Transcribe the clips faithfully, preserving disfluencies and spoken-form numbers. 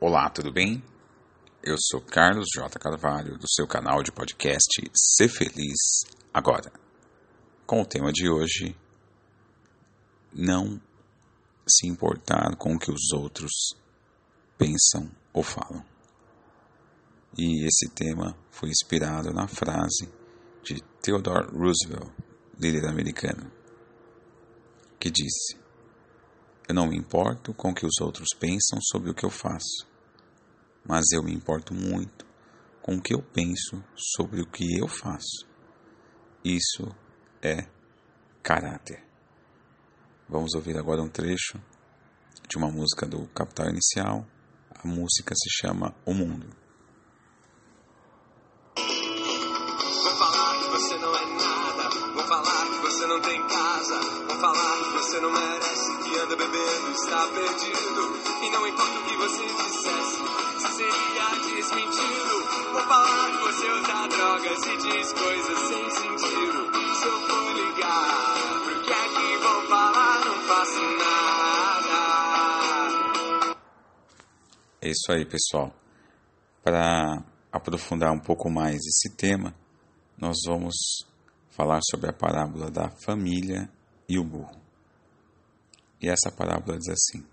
Olá, tudo bem? Eu sou Carlos J. Carvalho, do seu canal de podcast Ser Feliz Agora. Com o tema de hoje, não se importar com o que os outros pensam ou falam. E esse tema foi inspirado na frase de Theodore Roosevelt, líder americano, que disse: "Eu não me importo com o que os outros pensam sobre o que eu faço, mas eu me importo muito com o que eu penso sobre o que eu faço. Isso é caráter." Vamos ouvir agora um trecho de uma música do Capital Inicial. A música se chama O Mundo. Vão falar que você não é nada, vão falar que você não tem casa, vão falar que você não merece, que anda bebendo, está perdido. E não importa o que você dissesse, se seria desmentido. Vão falar que você usa drogas e diz coisas sem sentido. Se eu for ligar, por que é que vão falar? Não faço nada. É isso aí, pessoal. Para aprofundar um pouco mais esse tema, nós vamos falar sobre a parábola da família e o burro. E essa parábola diz assim: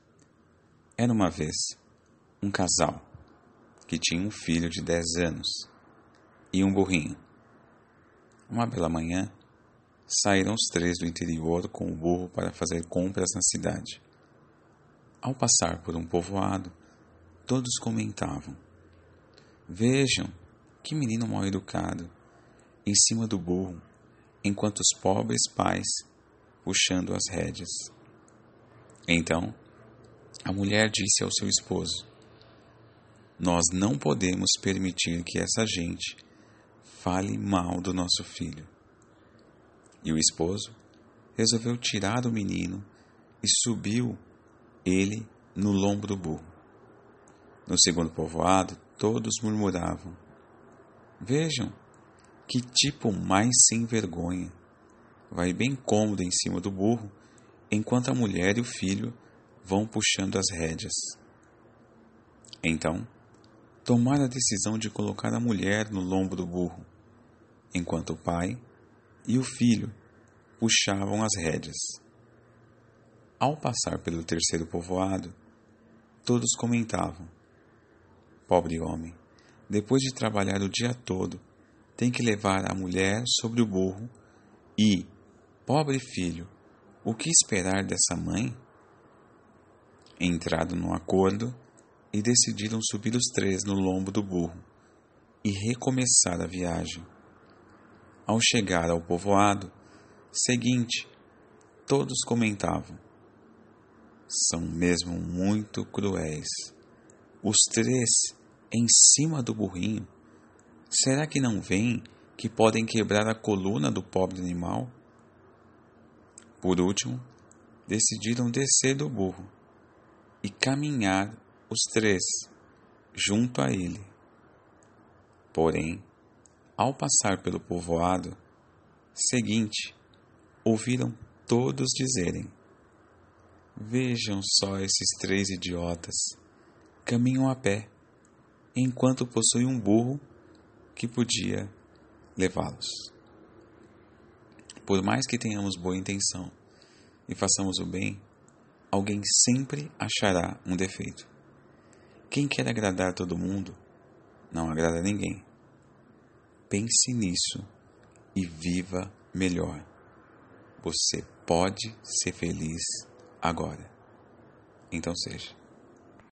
Era uma vez um casal que tinha um filho de dez anos e um burrinho. Uma bela manhã, saíram os três do interior com o burro para fazer compras na cidade. Ao passar por um povoado, todos comentavam: "Vejam, que menino mal educado, em cima do burro, enquanto os pobres pais puxando as rédeas." Então, a mulher disse ao seu esposo: "Nós não podemos permitir que essa gente fale mal do nosso filho." E o esposo resolveu tirar o menino e subiu ele no lombo do burro. No segundo povoado, todos murmuravam: "Vejam, que tipo mais sem vergonha! Vai bem cômodo em cima do burro, enquanto a mulher e o filho vão puxando as rédeas." Então, tomaram a decisão de colocar a mulher no lombo do burro, enquanto o pai e o filho puxavam as rédeas. Ao passar pelo terceiro povoado, todos comentavam: "Pobre homem, depois de trabalhar o dia todo, tem que levar a mulher sobre o burro e, pobre filho, o que esperar dessa mãe?" Entraram num acordo e decidiram subir os três no lombo do burro e recomeçar a viagem. Ao chegar ao povoado seguinte, todos comentavam: "São mesmo muito cruéis. Os três em cima do burrinho. Será que não veem que podem quebrar a coluna do pobre animal?" Por último, decidiram descer do burro e caminhar os três junto a ele. Porém, ao passar pelo povoado seguinte, ouviram todos dizerem: "Vejam só esses três idiotas, caminham a pé, enquanto possuem um burro que podia levá-los." Por mais que tenhamos boa intenção e façamos o bem, alguém sempre achará um defeito. Quem quer agradar todo mundo, não agrada ninguém. Pense nisso e viva melhor. Você pode ser feliz agora. Então seja.